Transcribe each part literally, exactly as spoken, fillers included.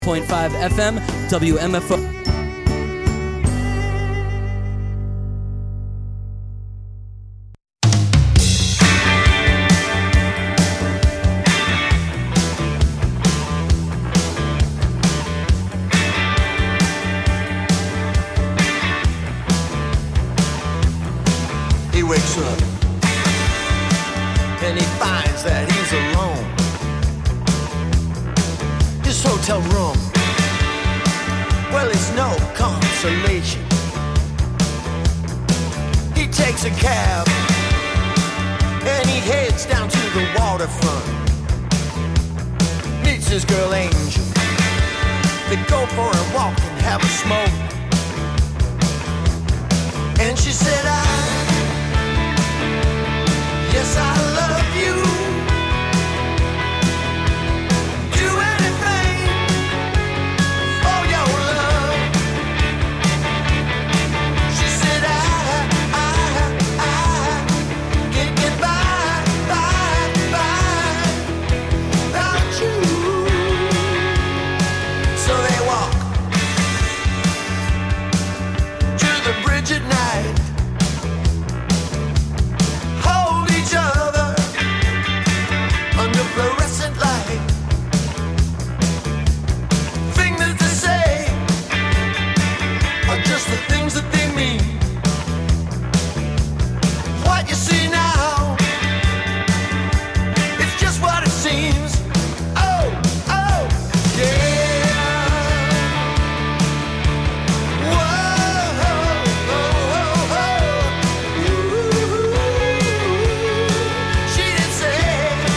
point five F M, W M F O. He wakes up and he finds that he's alone. His hotel room, well, it's no consolation. He takes a cab and he heads down to the waterfront. Meets his girl Angel. They go for a walk and have a smoke. And she said, I yes, I love you. Do anything for your love. She said, I, I, I can't get by, by, by without you. So they walk to the bridge at night. Fluorescent light. Things that they say are just the things that they mean. What you see now, it's just what it seems. Oh, oh, yeah. Whoa, oh, oh, oh. Ooh, she did say.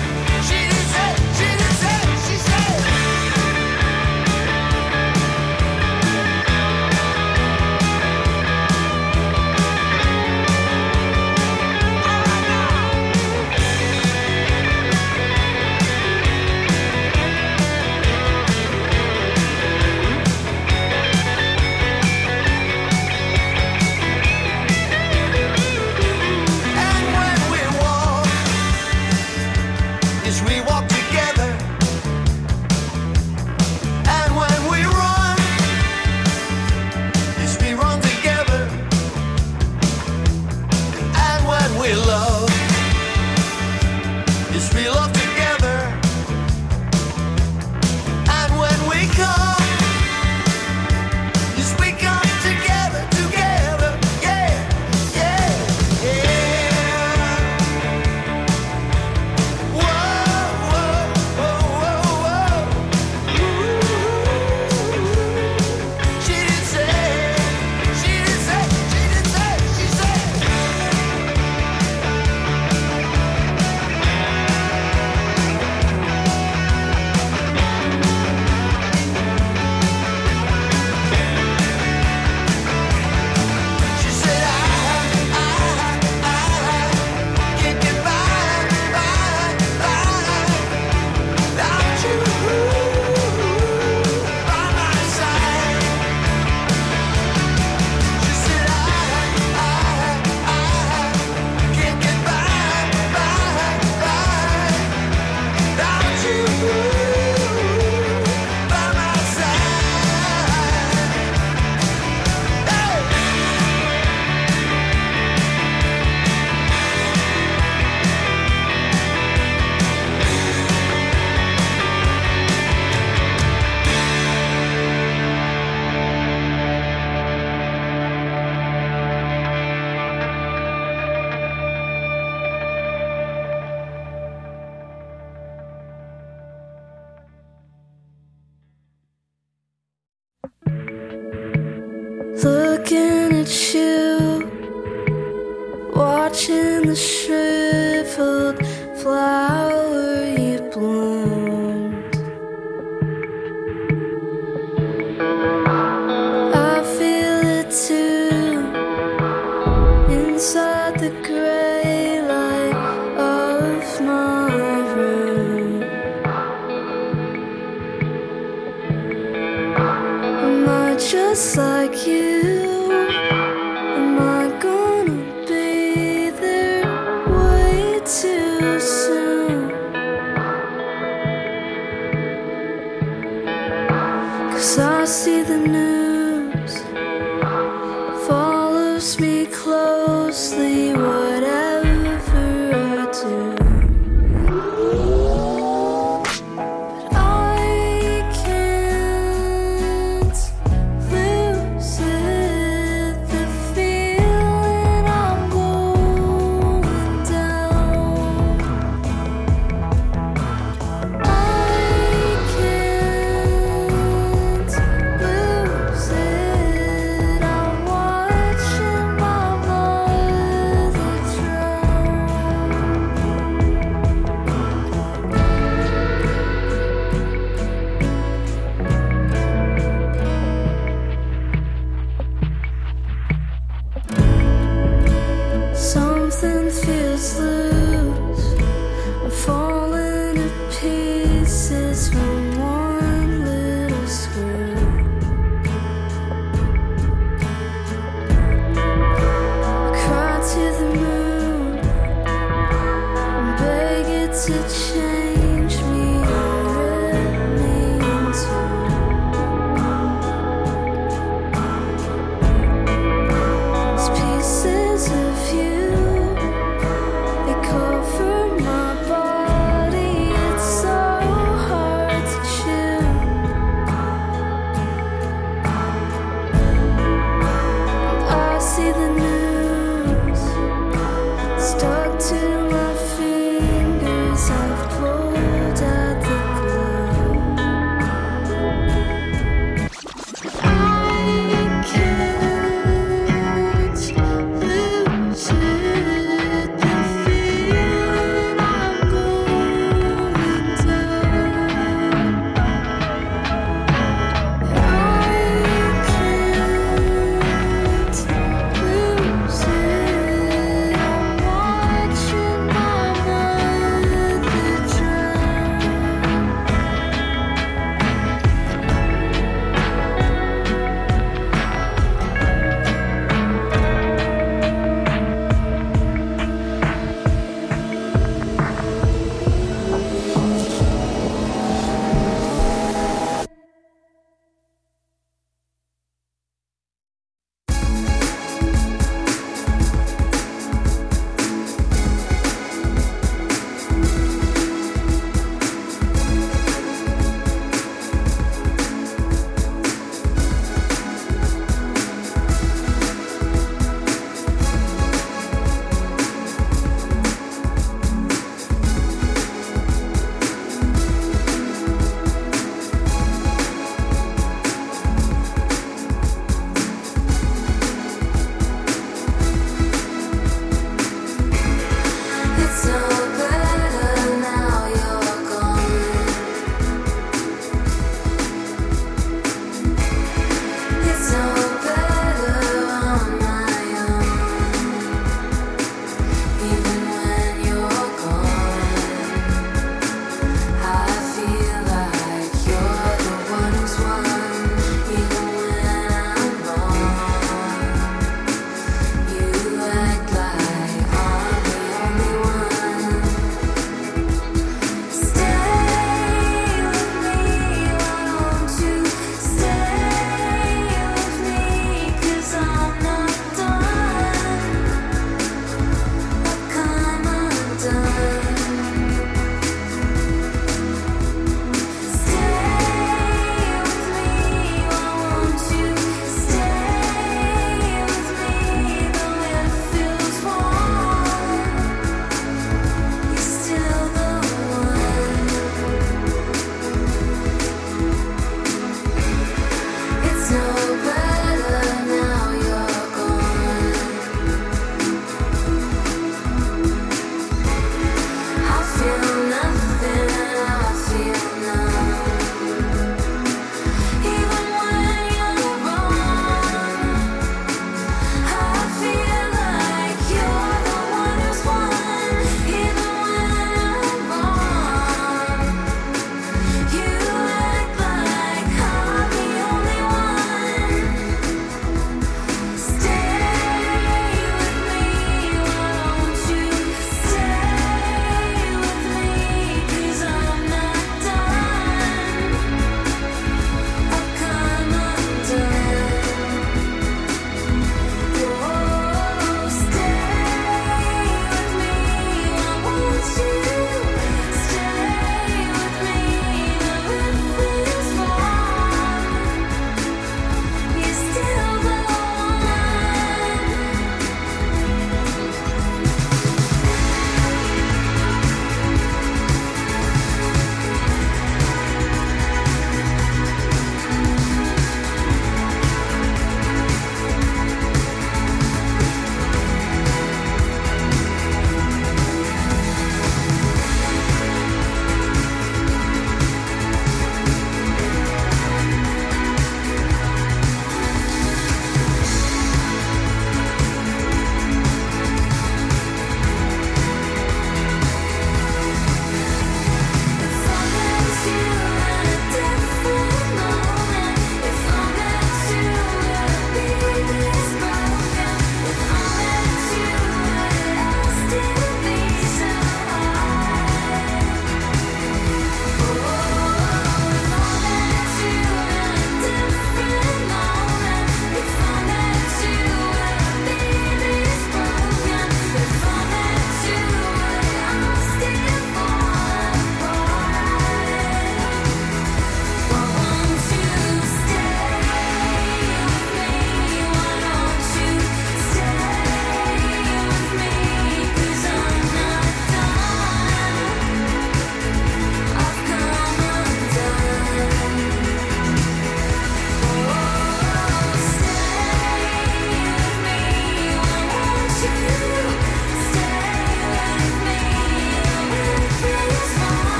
Looking at you, watching the shriveled flower you bloomed. I feel it too, inside the gray light of my room. Am I just like you? Am I gonna be there way too soon? 'Cause I see the news follows me closely, whatever I do. But I can't lose it, the feeling I'm going down. I can't lose it.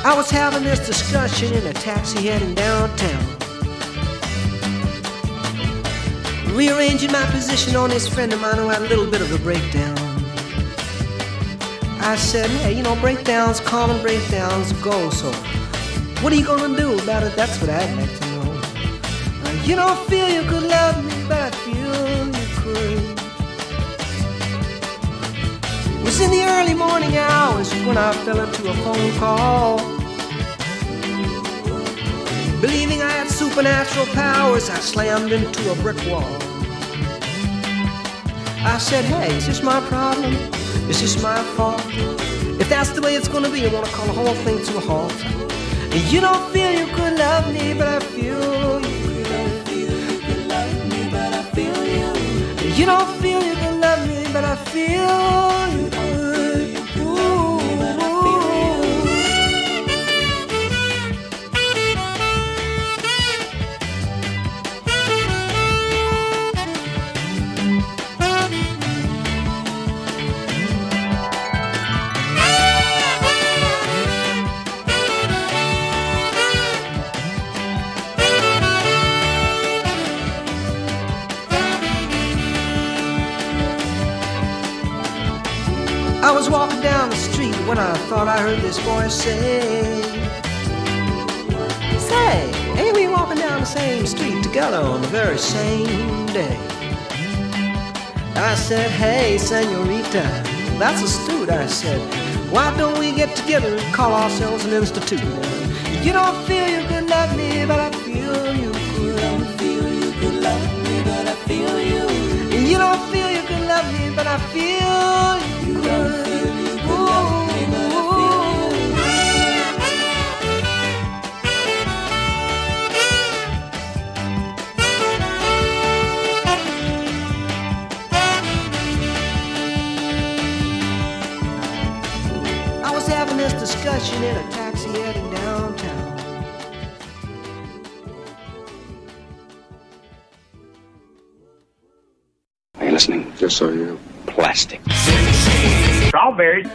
I was having this discussion in a taxi heading downtown, rearranging my position on this friend of mine who had a little bit of a breakdown. I said, hey, you know, breakdowns, common breakdowns go, so what are you gonna do about it? That's what I'd like to know. Uh, you don't feel you could love me, but I feel you could. It was in the early morning hours when I fell into a phone call. Believing I had supernatural powers, I slammed into a brick wall. I said, hey, is this my problem? Is this my fault? If that's the way it's gonna be, I wanna call the whole thing to a halt. And you don't feel you could love me, but I feel you could. You could love me, but I feel you. You don't feel you could love me, but I feel you could. I was walking down the street when I thought I heard this voice say, say, ain't we walking down the same street together on the very same day? I said, hey, senorita, that's astute. I said, why don't we get together and call ourselves an institute? You don't feel you could love me, but I feel you could. You don't feel you could love me, but I feel you. You don't feel you could love me, but I feel you. You don't feel you could love me, but I feel you. I was having this discussion in a taxi heading downtown. Are you listening? Yes, I am. Plastic. Strawberries.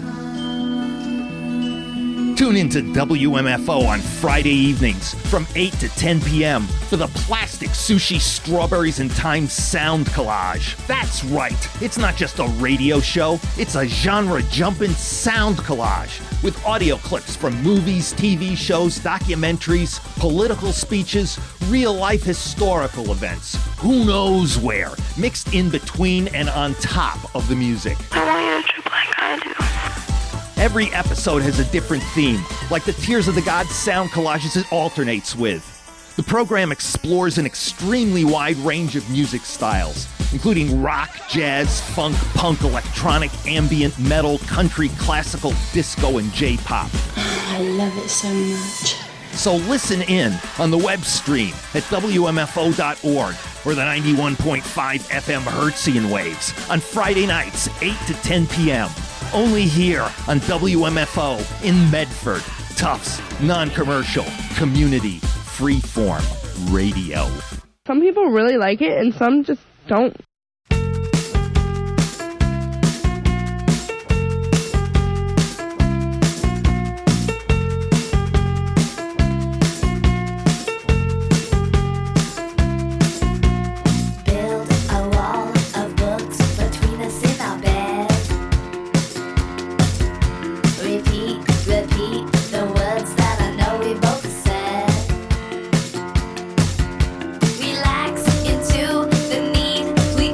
Tune into W M F O on Friday evenings from eight to ten p.m. for the Plastic Sushi Strawberries and Time Sound Collage. That's right. It's not just a radio show. It's a genre-jumping sound collage with audio clips from movies, T V shows, documentaries, political speeches, real-life historical events. Who knows where? Mixed in between and on top of the music. I want you to trip like I do. Every episode has a different theme, like the Tears of the Gods sound collages it alternates with. The program explores an extremely wide range of music styles, including rock, jazz, funk, punk, electronic, ambient, metal, country, classical, disco, and J-pop. I love it so much. So listen in on the web stream at W M F O dot org or the ninety-one point five F M Hertzian waves on Friday nights, eight to ten p.m. Only here on W M F O in Medford. Tufts, non-commercial, community, freeform radio. Some people really like it and some just don't. Relax into the need we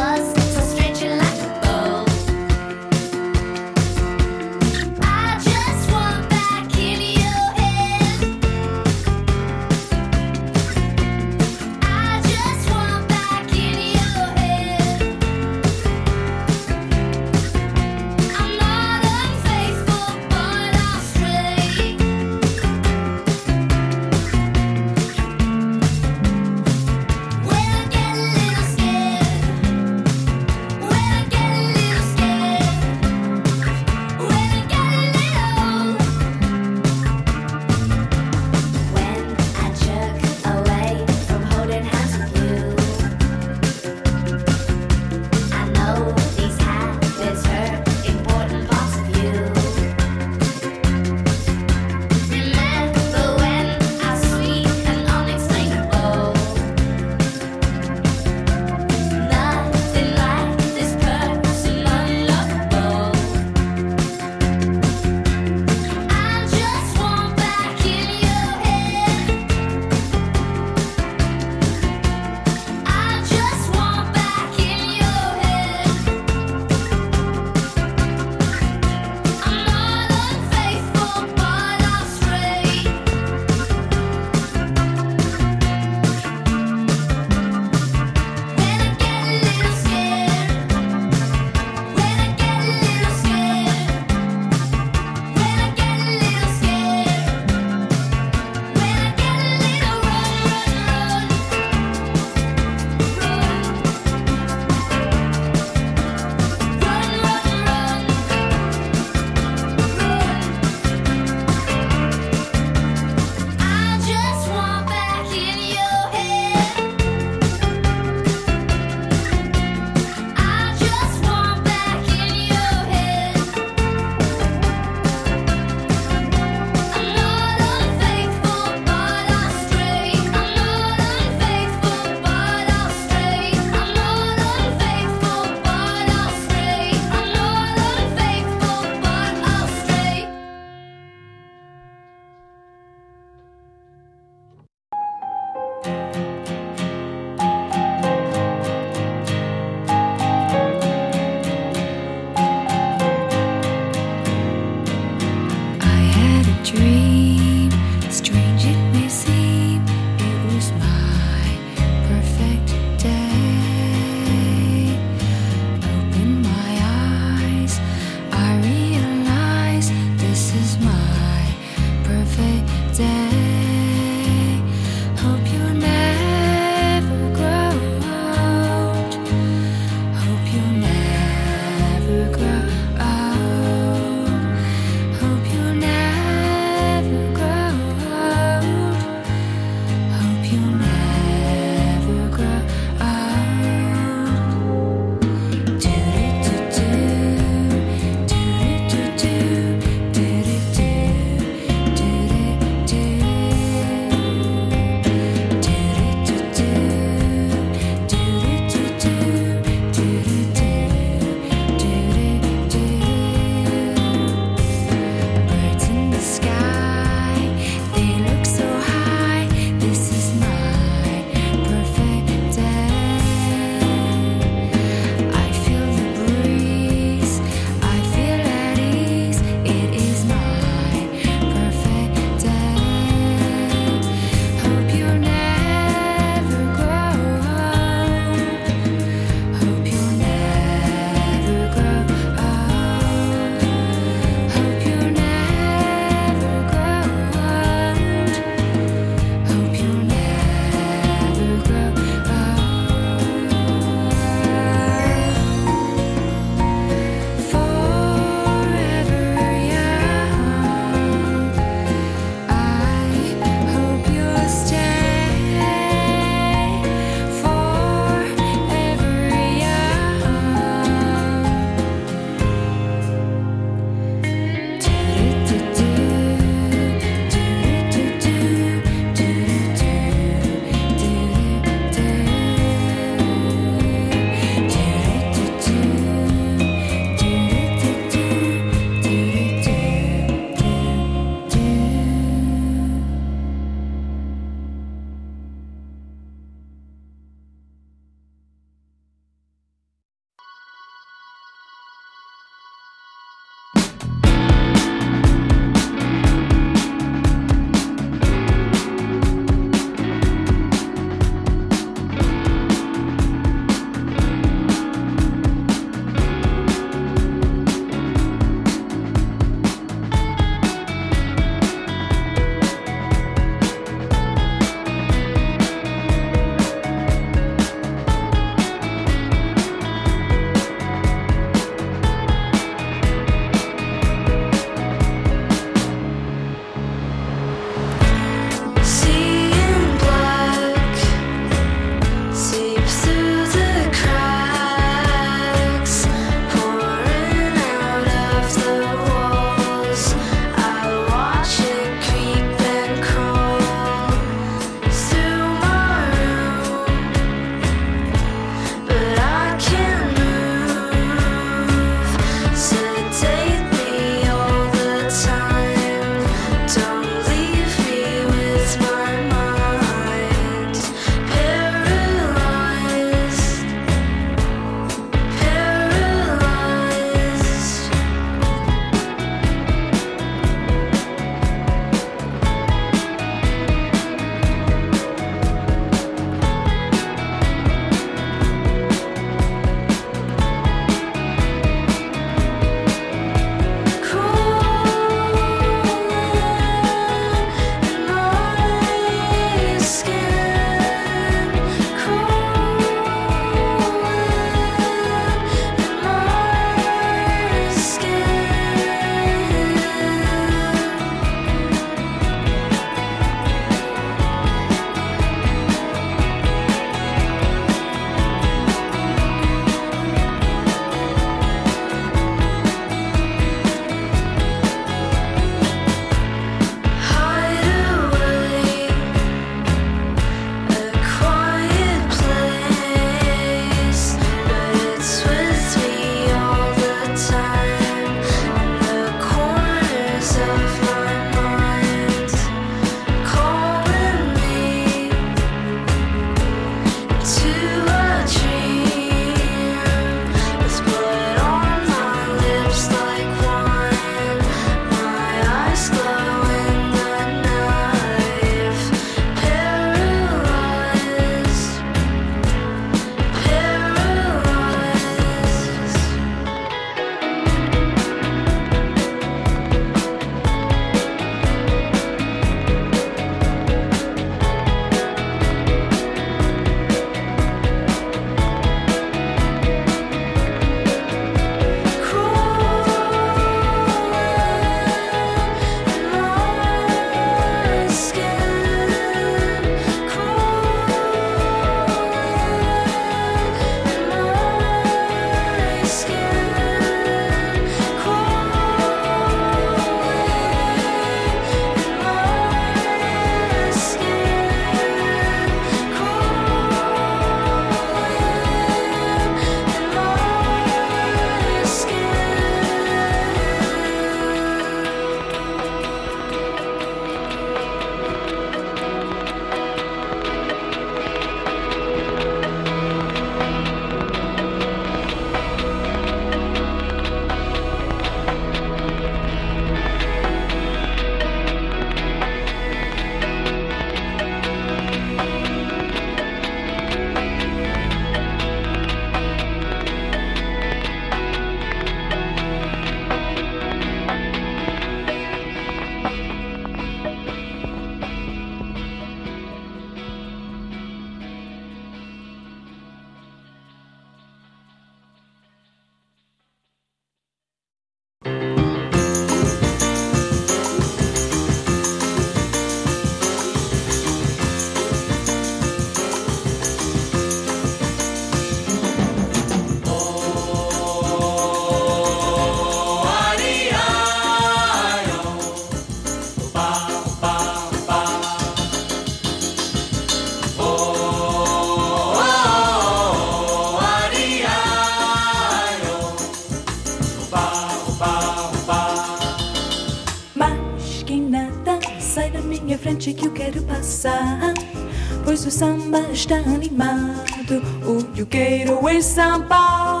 frente que eu quero passar, pois o samba está animado. O que eu quero é samba,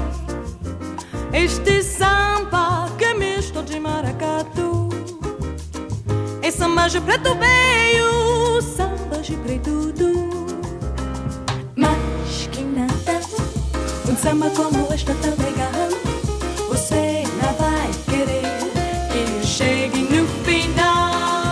este samba que é misto de maracatu. É samba de preto veio, samba de preto do. Mas que nada, um samba como este tão legal, você não vai querer que eu chegue no final.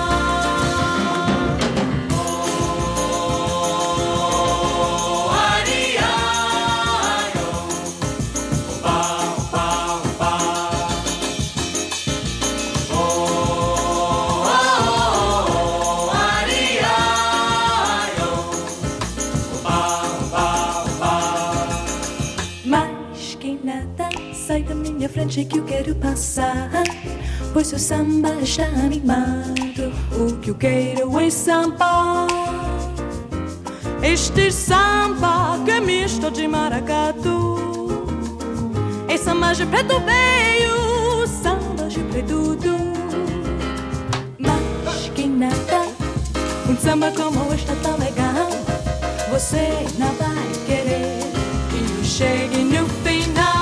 Sai da minha frente que eu quero passar, pois o samba está animado. O que eu quero é samba, este samba que é misto de maracatu. É samba de preto veio, samba de preto do. Mas que nada, um samba como este tão legal, você não vai querer que eu chegue no final.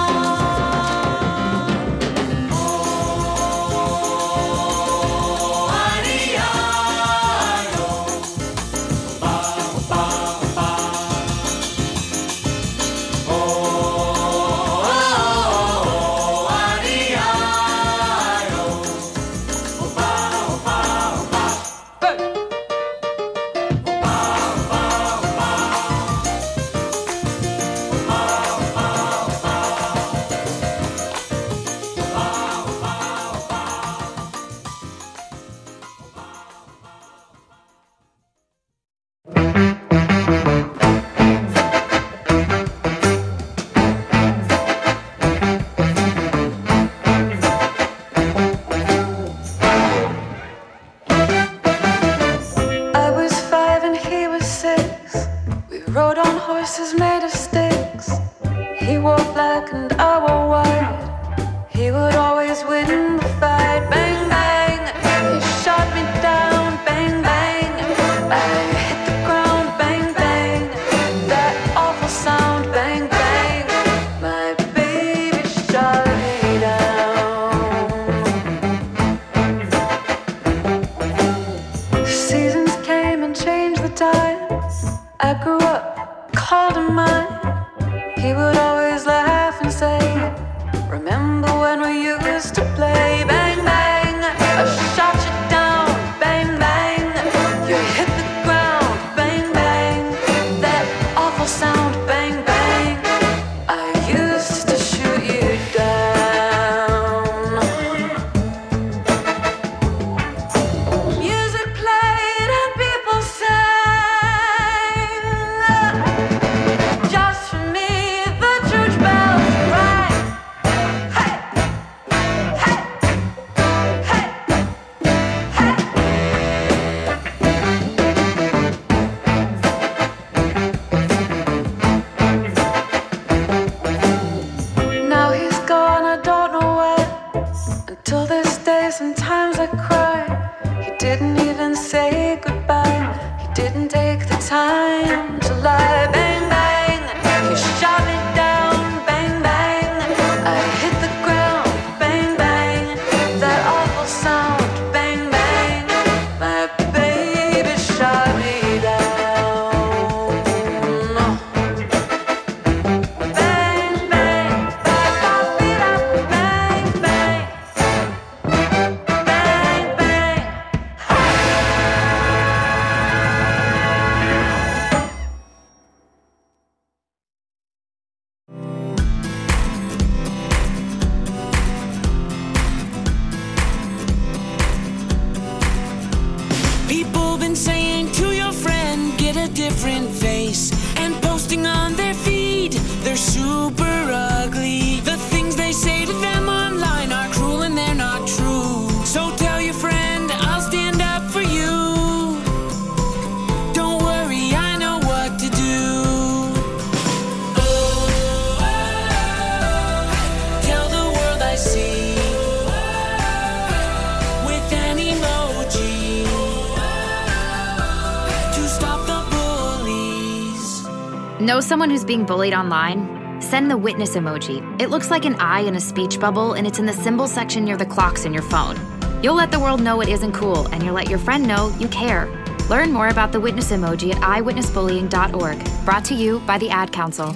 Know someone who's being bullied online? Send the witness emoji. It looks like an eye in a speech bubble, and it's in the symbol section near the clocks in your phone. You'll let the world know it isn't cool, and you'll let your friend know you care. Learn more about the witness emoji at i witness bullying dot org. Brought to you by the Ad Council.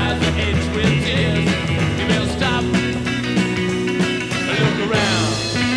Look around.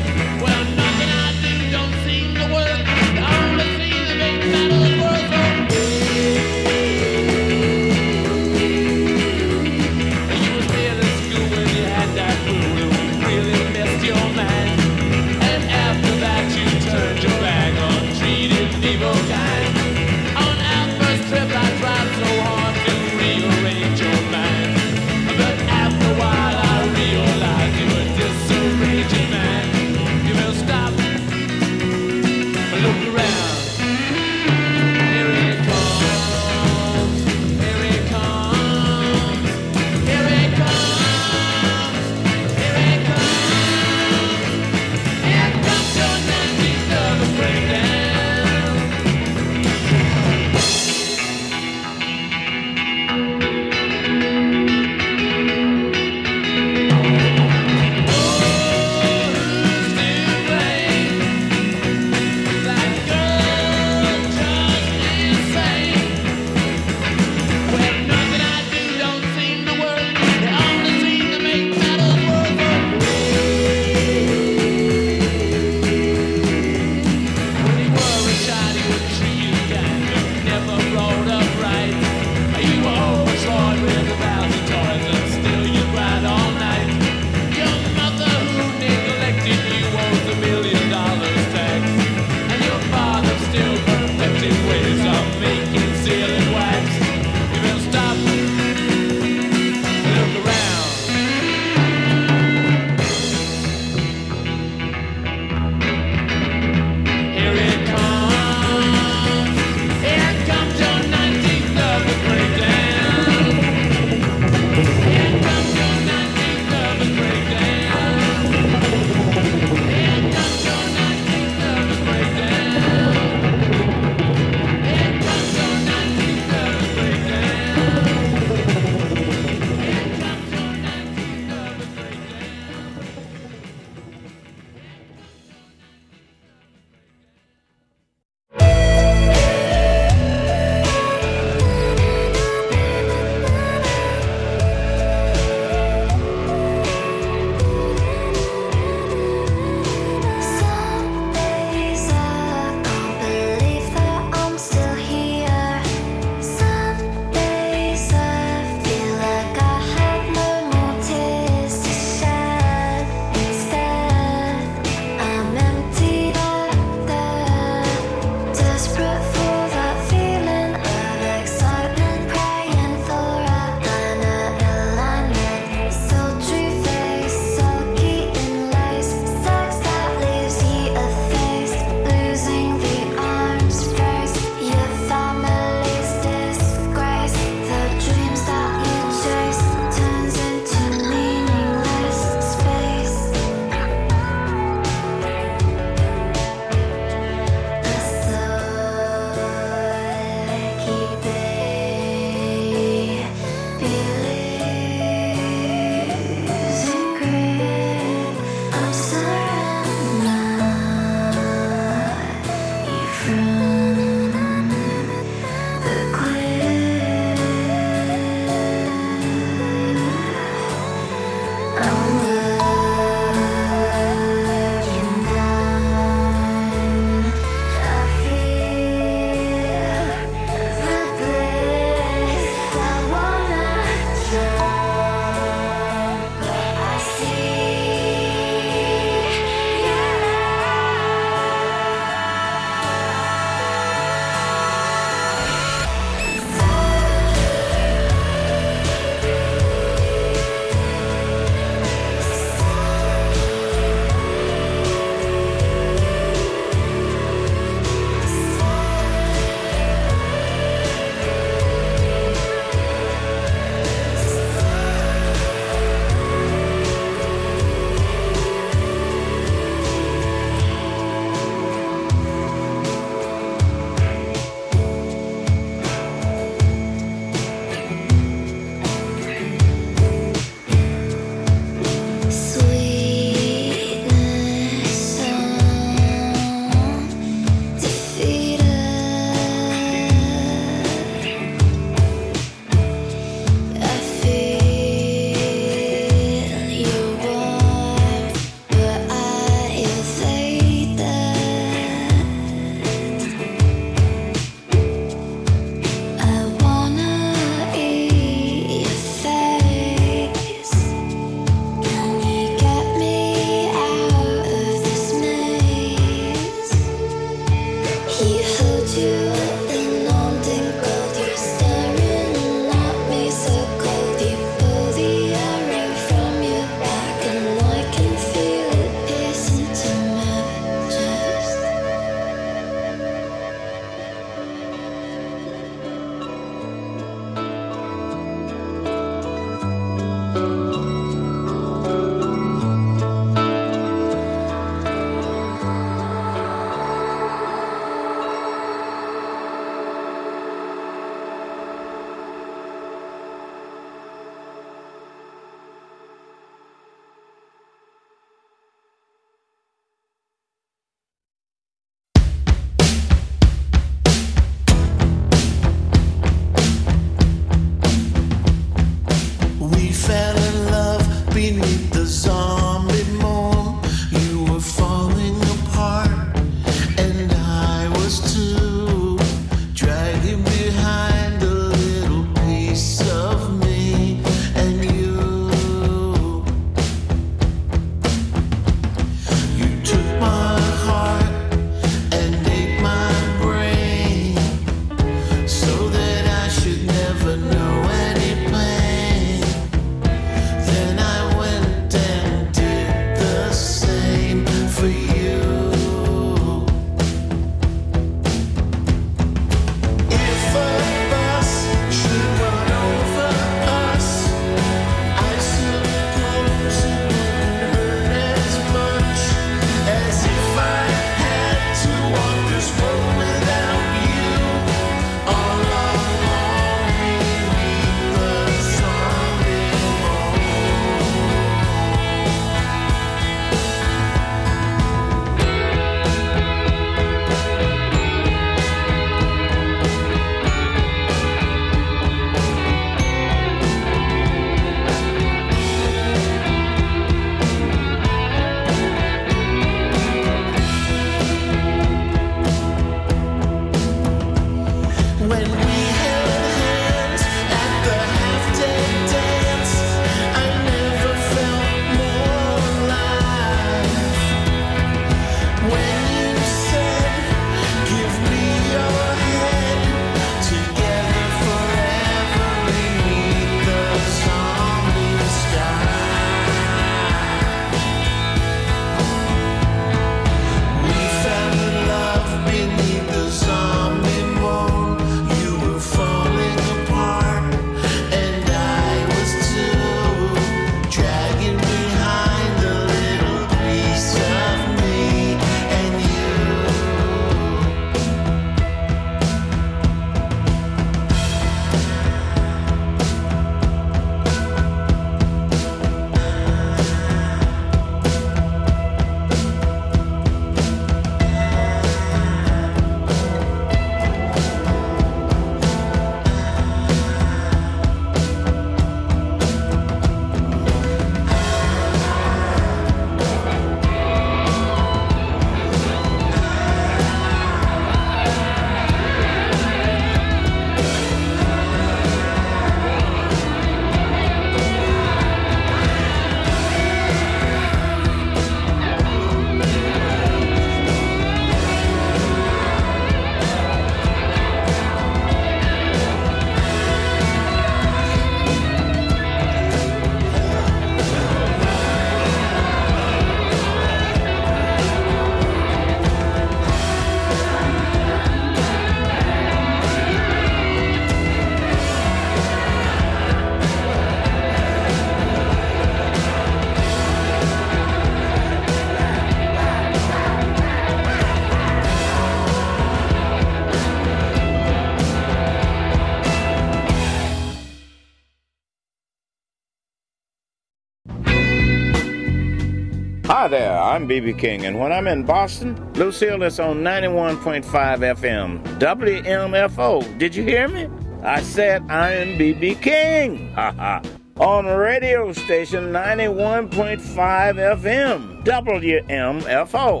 Hi there, I'm B B King, and when I'm in Boston, Lucille is on ninety-one point five F M, W M F O. Did you hear me? I said I'm B B King. Ha ha. On radio station ninety-one point five F M, W M F O.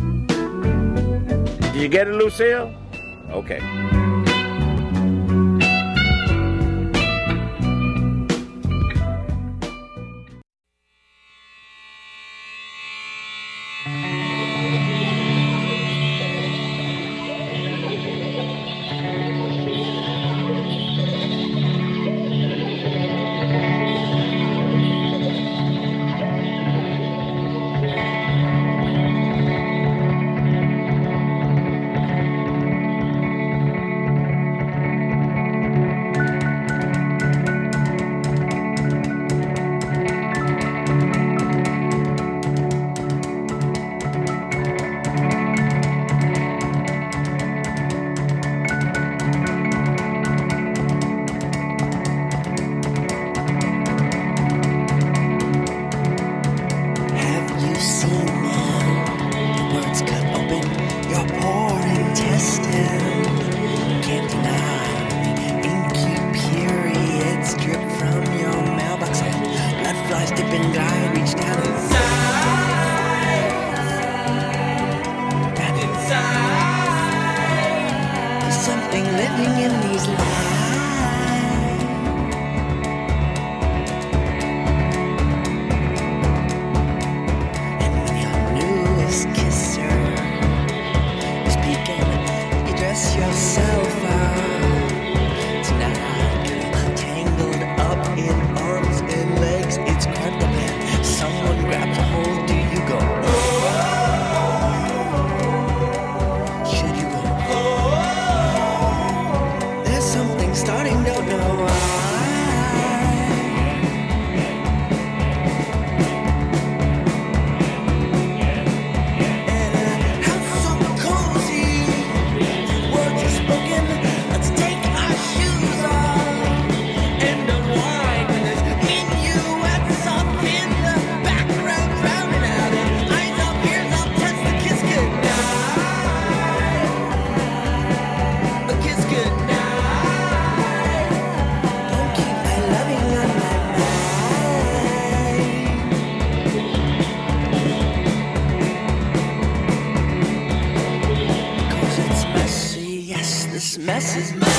Did you get it, Lucille? Okay.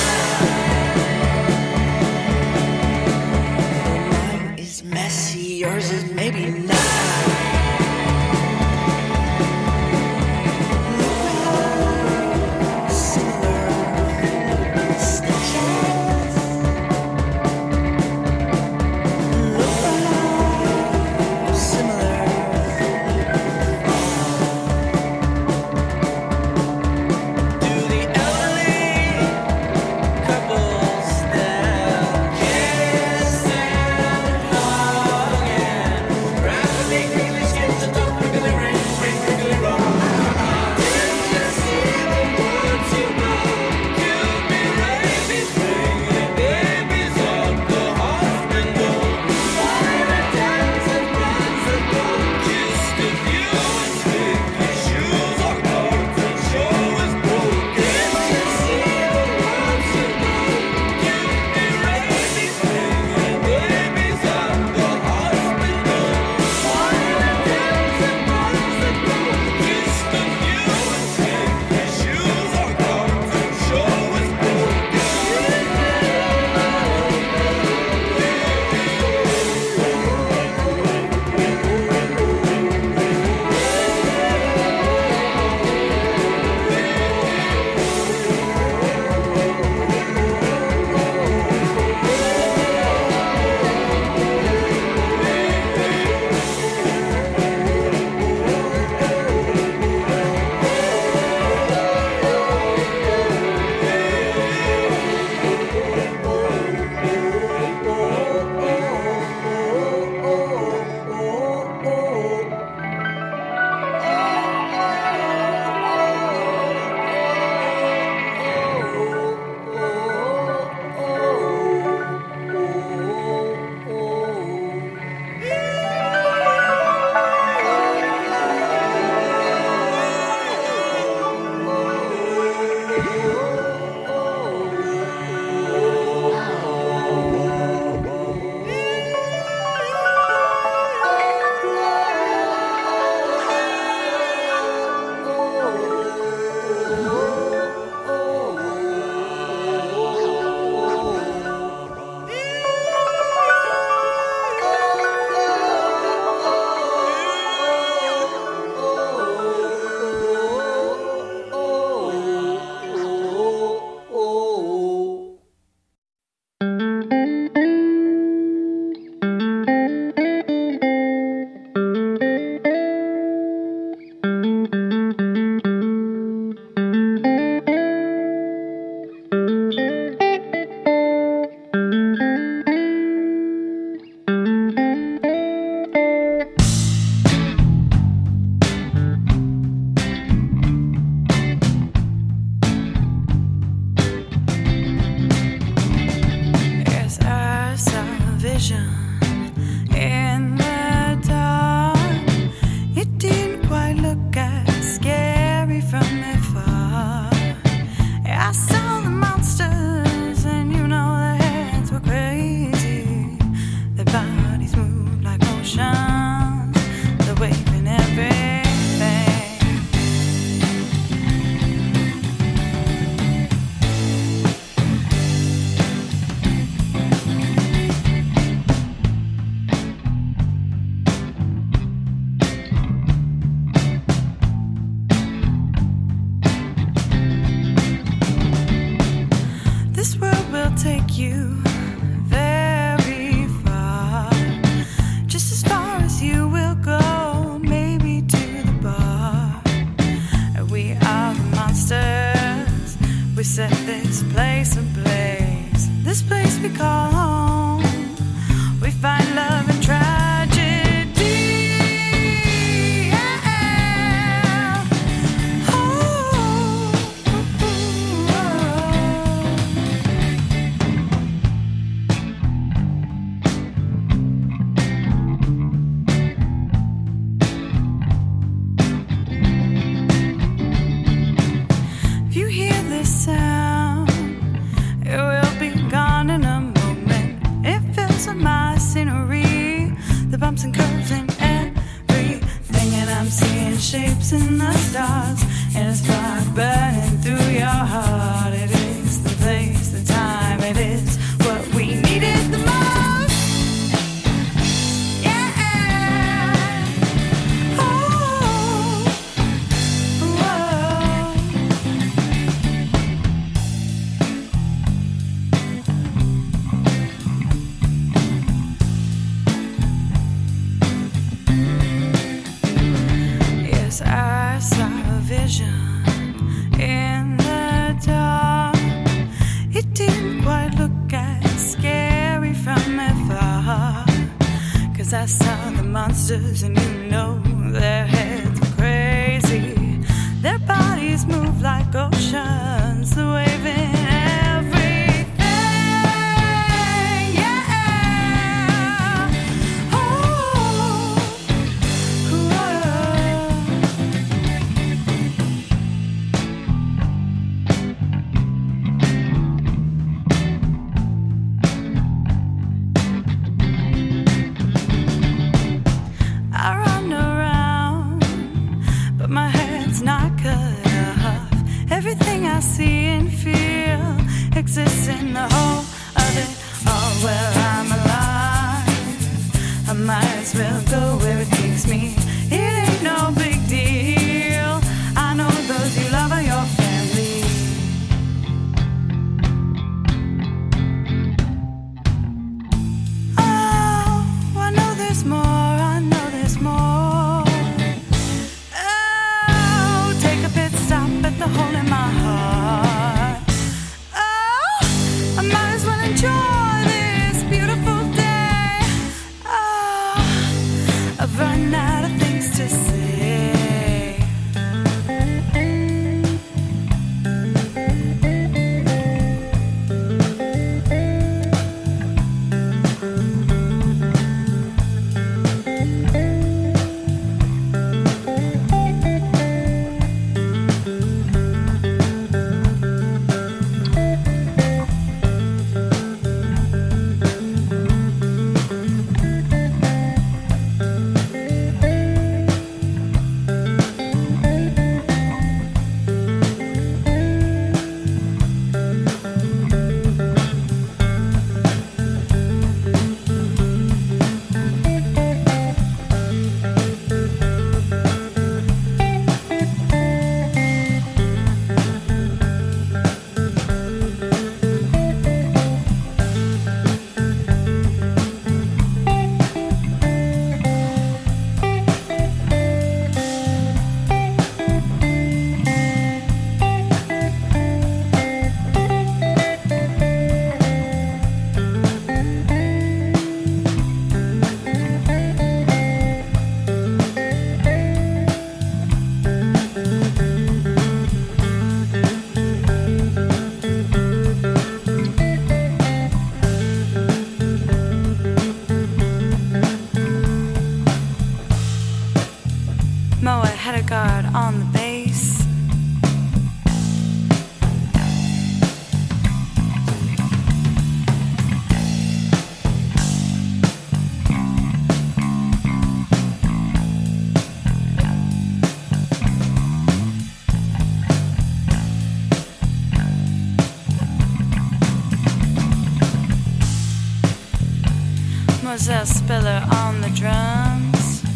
Mine is messy, yours is maybe not. quite look as scary from afar. Cause I saw the monsters and you know their heads were crazy. Their bodies move like oceans, the waving everything, yeah. Oh, I run around, but my head's not cut off. Everything I see and feel exists in the whole of it all. Well, I'm alive, I might as well go where it takes me. It ain't no big deal. I know those you love are your family. Oh, I know there's more, I know there's more. Oh, take a pit stop at the hole in my heart. Oh, I might as well enjoy this beautiful day. Oh, I've run out of things to say. Moa had a guard on the base. Moselle Spiller on the drums.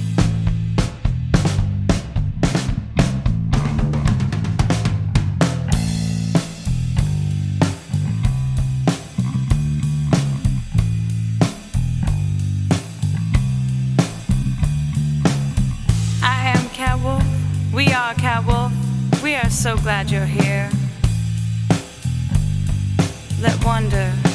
Catwolf, we are Catwolf. We are so glad you're here. Let wonder